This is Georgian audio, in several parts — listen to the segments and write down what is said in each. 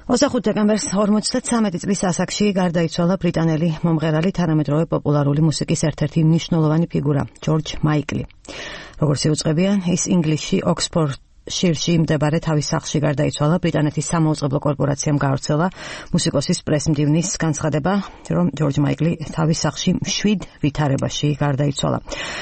25 დეკემბერს 53 წლის ასაკში გარდაიცვალა ბრიტანელი მომღერალი, თანამედროვე პოპულარული მუსიკის ერთ-ერთი მნიშვნელოვანი ფიგურა, ჯორჯ მაიკლი. როგორც იუწყებიან, ის ინგლისში ოქსფორდშირში მდებარე თავის სახლში გარდაიცვალა. ბრიტანეთის სამაუწყებლო კორპორაციამ გაავრცელა მუსიკოსის პრესმდივნის განცხადება, რომ ჯორჯ მაიკლი თავის სახლში 7 ვითარებაში გარდაიცვალა.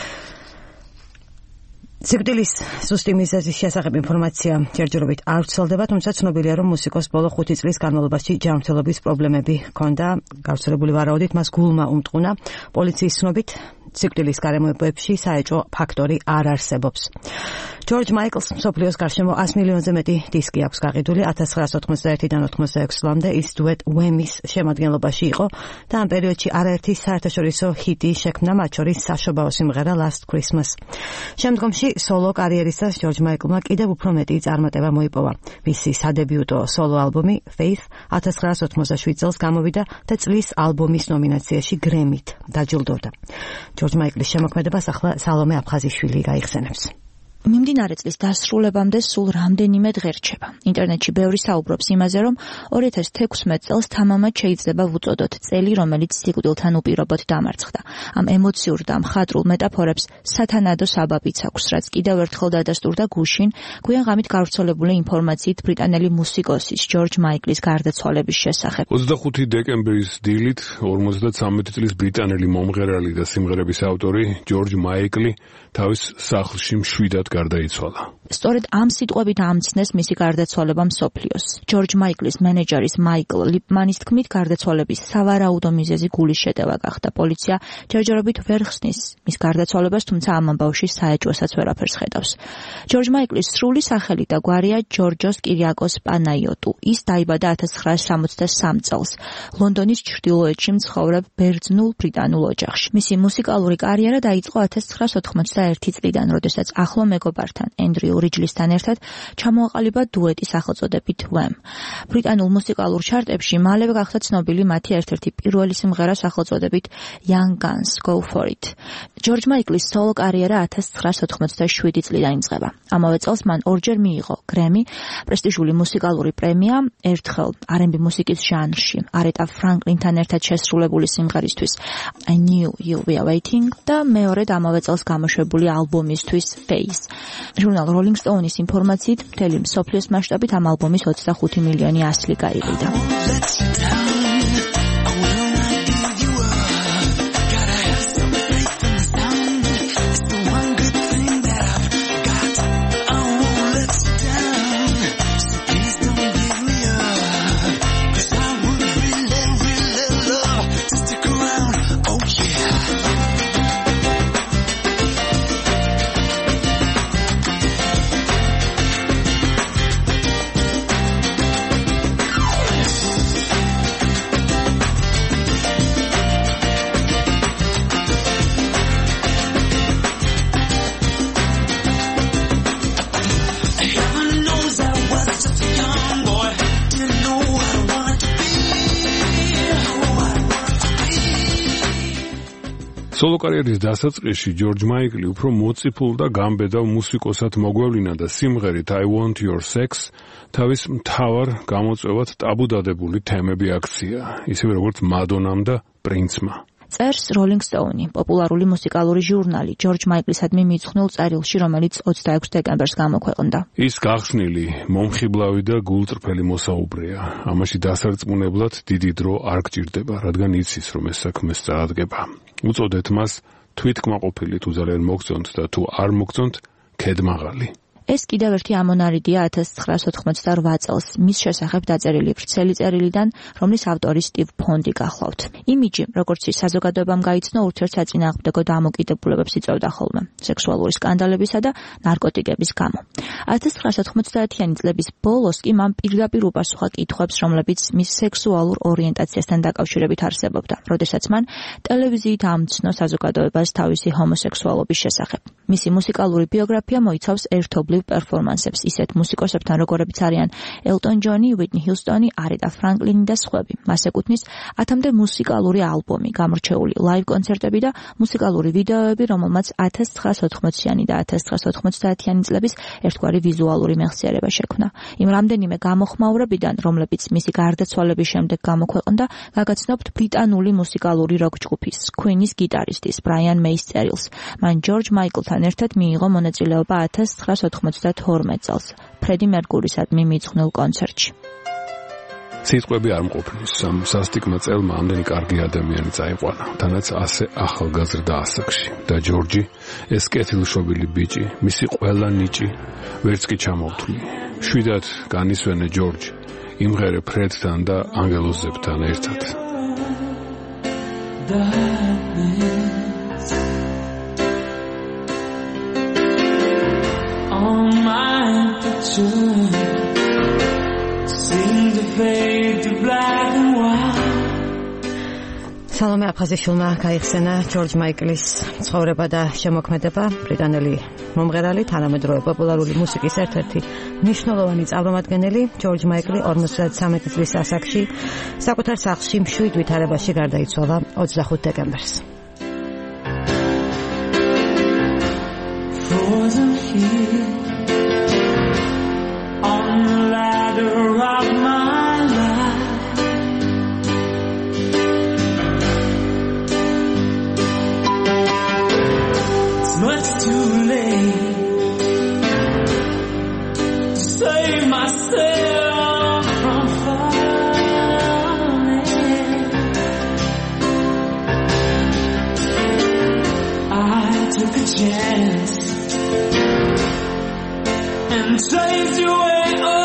სიკვდილის ზუსტი მიზეზის შესახებ ინფორმაცია ჯერჯერობით არ ვრცელდება, თუმცა ცნობილია, რომ მუსიკოს ბოლო 5 წლის განმავლობაში ჯანმრთელობის პრობლემები ჰქონდა. გავრცელებული ვარაუდით მას გულმა უმტყუნა. პოლიციის ცნობით სიკვდილის გარემოებებში საეჭვო ფაქტორი არ არსებობს. ჯორჯ მაიკლს მსოფლიოს გარშემო 100 მილიონზე მეტი დისკი აქვს გაყიდული. 1991-დან 96 წლამდე ის დუეტ უემის შემადგენლობაში იყო და ამ პერიოდში არაერთი საერთაშორისო ჰიტი შექმნა, მათ შორის საშობაო სიმღერა Last Christmas. შემდგომში სოლო კარიერისას ჯორჯ მაიკლმა კიდევ უფრო მეტი წარმატება მოიპოვა. მისი სადებიუტო სოლო ალბომი Faith 1987 წელს გამოვიდა და წლის ალბომის ნომინაციაში გრემით დაჯილდოვდა. ჯორჯ მაიკლის შემოქმედებას ახლა სალომე აფხაზიშვილი გაიხსენებს. მიმდინარე წლის დასრულებამდე სულ რამდენიმე დღე რჩება. ინტერნეტში ბევრი საუბრობს იმაზე, რომ 2016 წელს თამამად შეიძლება ვუწოდოთ წელი, რომელიც სიკვდილთან უპირობოდ დამარცხდა. ამ ემოციურ და მხატვრულ მეტაფორებს სათანადო საბაბიც აქვს, რაც კიდევ ერთხელ დადასტურდა გუშინ გვიან ღამით გავრცელებული ინფორმაციით ბრიტანელი მუსიკოსის ჯორჯ მაიკლის გარდაცვალების შესახებ. 25 დეკემბრის დილით 53 წლის ბრიტანელი მომღერალი და სიმღერების ავტორი ჯორჯ მაიკლი თავის სახლში მშვიდად გარდაიცვალა. სწორედ ამ სიტყვებით ამცნეს მისი გარდაცვალება მსოფლიოს. ჯორჯ მაიკლის მენეჯერის მაიკლ ლიპმანის თქმით, გარდაცვალების სავარაუდო მიზეზი გულის შეტევა გახდა. პოლიცია ჯერჯერობით ვერ ხსნის მის გარდაცვალებას, თუმცა ამ ამბავში საეჭვოსაც ვერაფერს ხედავს. ჯორჯ მაიკლის სრული სახელი და გვარია ჯორჯოს კირიაკოს პანაიოტუ. ის დაიბადა 1963 წელს ლონდონის ჩრდილოეთში მცხოვრებ ბერძნულ ბრიტანულ ოჯახში. მისი მუსიკალური კარიერა დაიწყო 1991 წლიდან, როდესაც ახლო მეგობართან ენდრიუ რიჯლისთან ერთად ჩამოაყალიბა დუეტი სახელწოდებით Wham. ბრიტანულ მუსიკალურ ჩარტებში მალევე გახდა ცნობილი მათი ერთ-ერთი პირველი სიმღერა სახელწოდებით Young Guns Go For It. ჯორჯ მაიკლის სოლო კარიერა 1997 წლიდან იწყება. ამავე წელს მან ორჯერ მიიღო გრემი, პრესტიჟული მუსიკალური პრემია, ერთხელ R&B მუსიკის ჟანრში არეთა ფრანკლინთან ერთად შესრულებული სიმღერისთვის I Knew You'd Be Waiting და მეორედ ამავე წელს გამოშვებული ალბომისთვის Face. ჟურნალ Rolling Stone-ის ინფორმაციით, მთელი მსოფლიოს მასშტაბით ამ ალბომის 25 მილიონი ასლი გაიყიდა. სოლო კარიერის დასაწყისში ჯორჯ მაიკლი უფრო მოციფულ და გამბედავ მუსიკოსად მოგვევლინა და სიმღერით I Want Your Sex თავის მთავარ გამოწვევად ტაბუ დადებული თემები აქცია, ისევე როგორც მადონამ და პრინცმა. წერს Rolling Stone, პოპულარული მუსიკალური ჟურნალი ჯორჯ მაიკლისადმი მიძღვნილ წერილში, რომელიც 26 დეკემბერს გამოქვეყნდა. ის გახსნილი, მომხიბლავი და გულწრფელი მოსაუბრეა. ამაში დასარწმუნებლად დიდი დრო არ გჭირდება, რადგან იცის, რომ ეს საქმე სწრაფდება. უწოდეთ მას თვითკმაყოფილი თუ ძალიან მოგწონთ და თუ არ მოგწონთ, ქედმაღალი. ეს კიდევ ერთი ამონარიდია 1998 წელს მის შესახებ დაწერილი ვრცელი წერილიდან, რომლის ავტორი სტივ ფონდი გახლავთ. იმიჯი, როგორც ის საზოგადოებამ გაიცნო, ურთიერთსაწინააღმდეგო დამოკიდებულებებს იწვევდა ხოლმე, სექსუალური სკანდალებისა და ნარკოტიკების გამო. 1990-იანი წლების ბოლოს კი მან პირდაპირ უპასუხა კითხვებს, რომლებიც მის სექსუალურ ორიენტაციასთან დაკავშირებით არსებობდა, როდესაც მან ტელევიზიით ამცნო საზოგადოებას თავისი ჰომოსექსუალობის შესახებ. მისი მუსიკალური ბიოგრაფია მოიცავს ერთობლივ მასშტაბლივ პერფორმანსებს ისეთ მუსიკოსებთან, როგორებიც არიან ელტონ ჯონი, უიტნი ჰიუსტონი, არეტა ფრანკლინი და სხვები. მას ეკუთვნის 10-მდე მუსიკალური ალბომი, გამორჩეული ლაივ კონცერტები და მუსიკალური ვიდეოები, რომელმაც 1980-იანი და 1990-იანი წლების ერთგვარი ვიზუალური მეხსიერება შექმნა. იმ რამდენიმე გამოხმაურებიდან, რომლებიც მისი გარდაცვალების შემდეგ გამოქვეყნდა, გაგაცნობთ ბრიტანული მუსიკალური როკ ჯგუფის Queen-ის გიტარისტის ბრაიან მეის წერილს. მან ჯორჯ მაიკლთან ერთად მიიღო მონაწილეობა 1992 წელს ფრედი მერკურისადმი მიძღვნილ კონცერტში. სიტყვები არ მყოფნის, ამ სასტიკმა წელმა ამდენი კარგი ადამიანი წაიყვანა, თანაც ასე ახალგაზრდა ასაკში. და ჯორჯი, ეს კეთილშობილი ბიჭი, მისი ყველა ნიჭი, ვერც კი ჩამოვთვლი. შვიდად განისვენე ჯორჯ, იმღერე ფრედთან და ანგელოზებთან ერთად. On my picture seem to fade to black and white. სალომე აფხაზიშვილმა გაიხსენა ჯორჯ მაიკლის ცხოვრება და შემოქმედება. ბრიტანელი მომღერალი, თანამედროვე პოპულარული მუსიკის ერთ-ერთი მნიშვნელოვანი წარმომადგენელი. ჯორჯ მაიკლი 53 წლის ასაკში საკუთარ სახლში მშვიდ ვითარებაში გარდაიცვალა 25 დეკემბერს. Frozen here on the ladder of my life. It's much too late to save myself from falling. I took a chance and chased you away.